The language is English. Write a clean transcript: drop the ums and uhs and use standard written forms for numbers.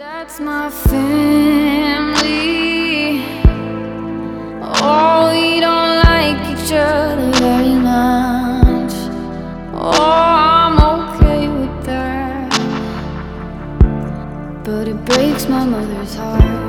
That's my family. Oh, we don't like each other very much. Oh, I'm okay with that, but it breaks my mother's heart.